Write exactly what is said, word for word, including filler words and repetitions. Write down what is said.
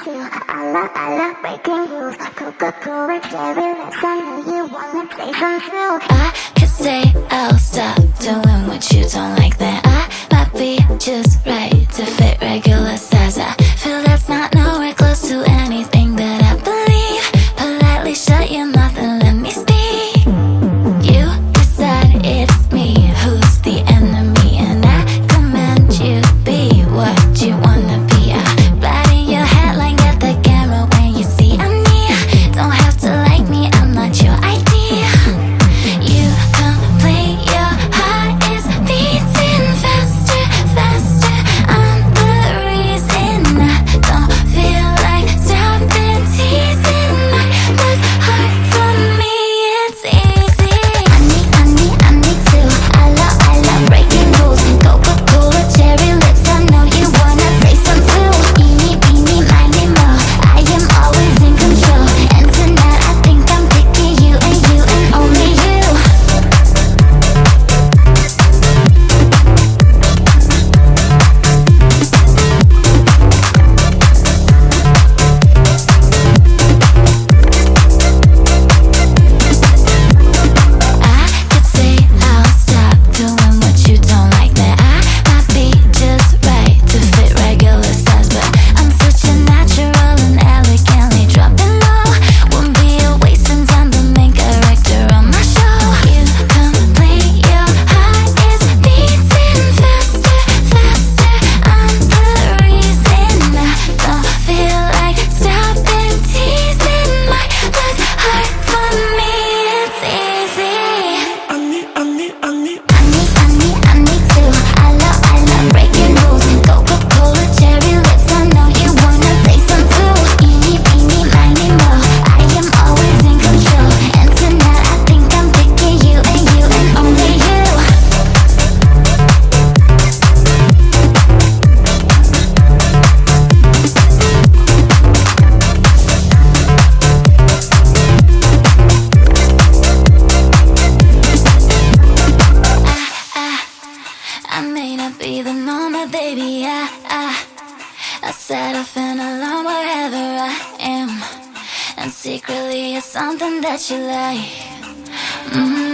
too. I love, I love breaking rules. Coca-Cola, cherry lips, I know you wanna play some too. I could say I'll stop doing what you don't like, then I might be just right to fit regular size. I feel that's not nowhere close to anything that I believe. Politely shut your mouth and let me speak. You decide it's me who's the enemy, and I command you be what you wanna be. I blind in your headline, get the camera when you see I'm near. Don't have to like me, I'm not your idea. You complain your heart is beating faster, faster. I'm the reason I don't feel like stopping teasing. My left heart for me, it's easy. I need, I need, I need to. I love, I love breaking rules. Coca-Cola, cherry lips, I know you wanna taste some too. Eeny, meeny, miny, mo. I am always in control, and tonight I think I'm picking you and you and only you. I could say I'll stop doing what you don't like, that I might be just right to fit regular size, but I'm such a natural and elegantly dropping low. Won't be a wasting time, the main character on my show. You complain your heart is beating faster, faster. I'm the reason I don't feel like stopping teasing. My left heart for me, it's easy. I need, I need, I need. I need, I need, I need to. I love, I love breaking rules. Coca-Cola, cherry lips, I know you wanna taste some too. Eeny, meeny, miny, mo. I am always in control, and tonight I think I'm picking you and you and only you. I, I, I may not be the normal, baby. I, I, I set off an alarm wherever I am, and secretly it's something that you like. Mm.